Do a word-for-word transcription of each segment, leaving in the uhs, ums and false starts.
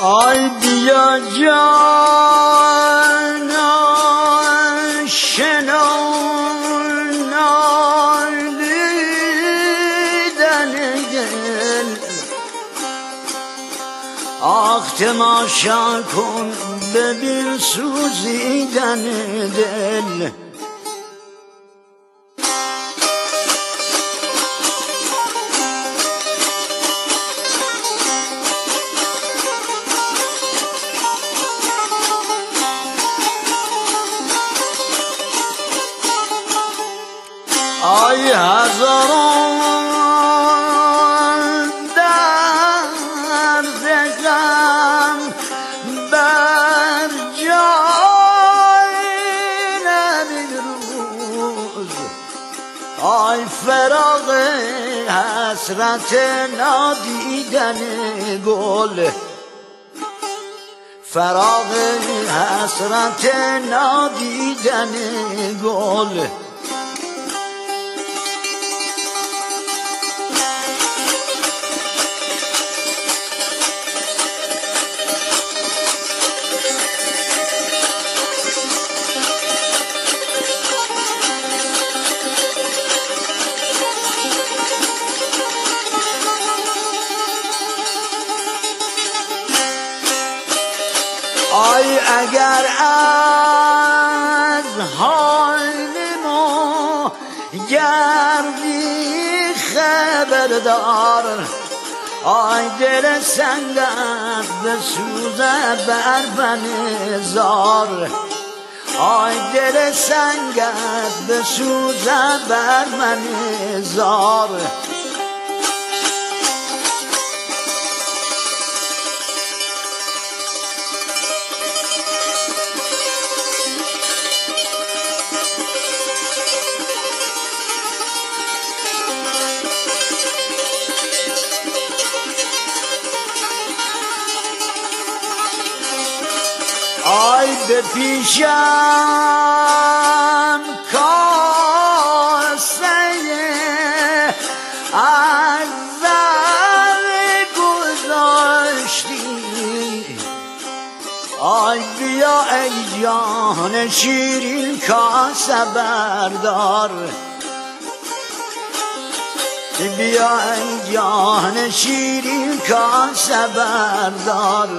آی بیا جان آشنا نالیدن دل آخ تماشا کن ببین سوزیدن دل آی هزاران درد غم بر جای نمی روز آی فراق حسرت نادیدن گل فراق حسرت نادیدن گل آی اگر از حال ما گردی خبردار آی دل سنگت بسوزد بر من زار آی دل سنگت بسوزد بر من زار آی به پیشم کاسه از زر گذاشتی آی بیا ای جان شیرین کاسه بردار بیا ای جان شیرین کاسه بردار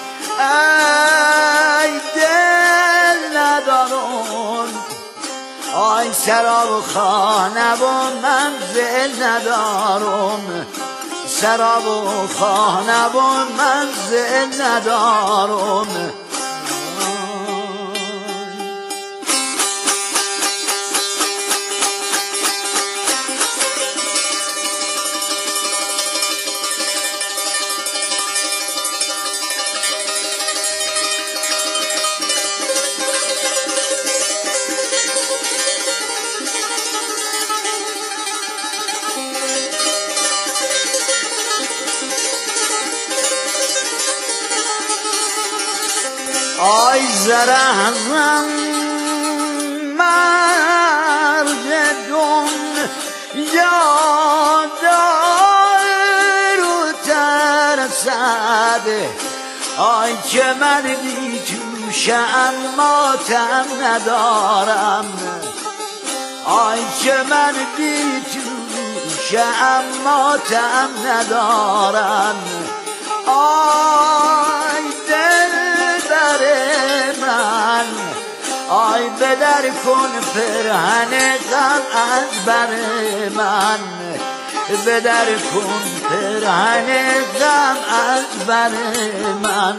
ای دل ندارم آی سراب و خانه و منزل ندارم سراب و خانه و منزل ندارم آی زرهزم مرد دنیا رو ترسد آی که من بی توشه اما تم ندارم آی که من بی توشه اما تم ندارم آی دل من آی بدر کن پرهن غم از بر من بدر کن پرهن غم از بر من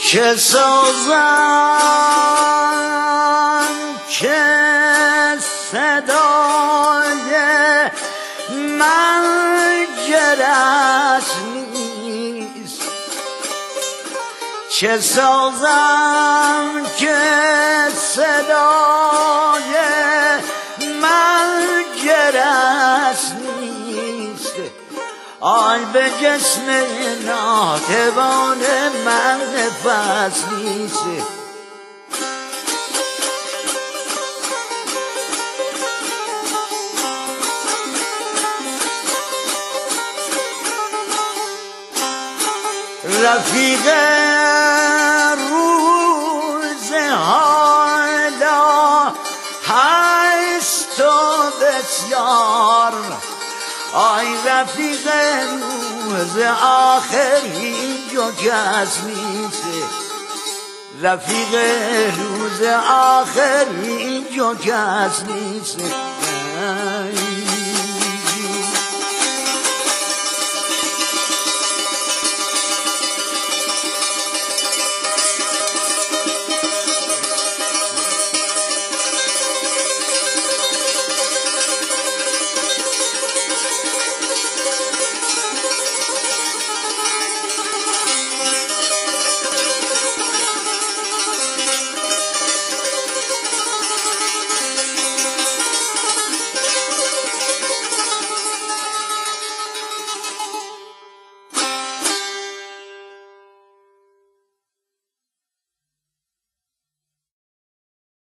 چه سازم که صدای من جرس نیست، چه سازم که صدای من جرس نیست. آی به جسم ناتوان من نفس نیست. رفیق روز حالا هست و بسیار، آی رفیق روز آخر اینجا کس نیست، رفیق روز آخر اینجا کس نیست.